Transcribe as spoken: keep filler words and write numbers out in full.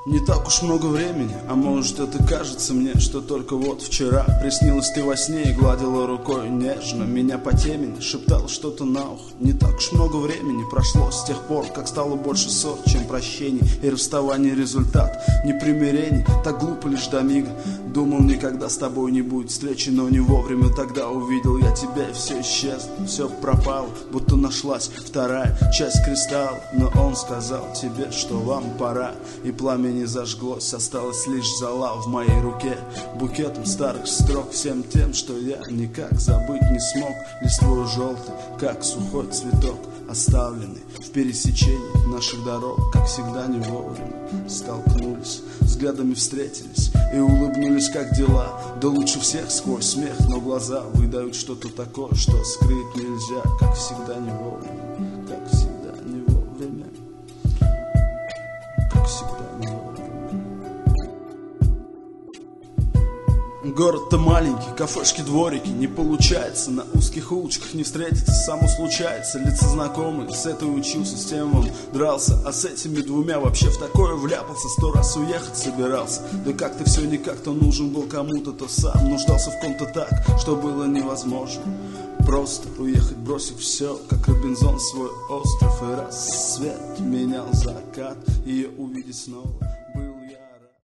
Не так уж много времени, а может это кажется мне, что только вот вчера приснилась ты во сне и гладила рукой нежно меня по темени, шептала что-то на ухо. Не так уж много времени прошло с тех пор, как стало больше ссор, чем прощений, и расставание результат непримирений. Так глупо лишь до мига. Думал, никогда с тобой не будет встречи, но не вовремя тогда увидел я тебя, и все исчезло, все пропало, будто нашлась вторая часть кристалла. Но он сказал тебе, что вам пора, и пламя не зажглось, осталась лишь зола в моей руке, букетом старых строк, всем тем, что я никак забыть не смог. Листвой желтый, как сухой цветок, оставленный в пересечении наших дорог, как всегда не вовремя столкнулись, взглядами встретились и улыбнулись, как дела. Да лучше всех сквозь смех, но глаза выдают что-то такое, что скрыть нельзя, как всегда не вовремя, как всегда не вовремя, как всегда не вовремя. Город-то маленький, кафешки, дворики, не получается на узких улочках не встретиться, само случается. Лица знакомые, с этой учился, с тем он дрался, а с этими двумя вообще в такое вляпался. Сто раз уехать собирался, да как-то все никак, то нужен был кому-то, то сам нуждался в ком-то так, что было невозможно. Просто уехать, бросив все, как Робинзон свой остров, и рассвет менял закат, ее увидеть снова.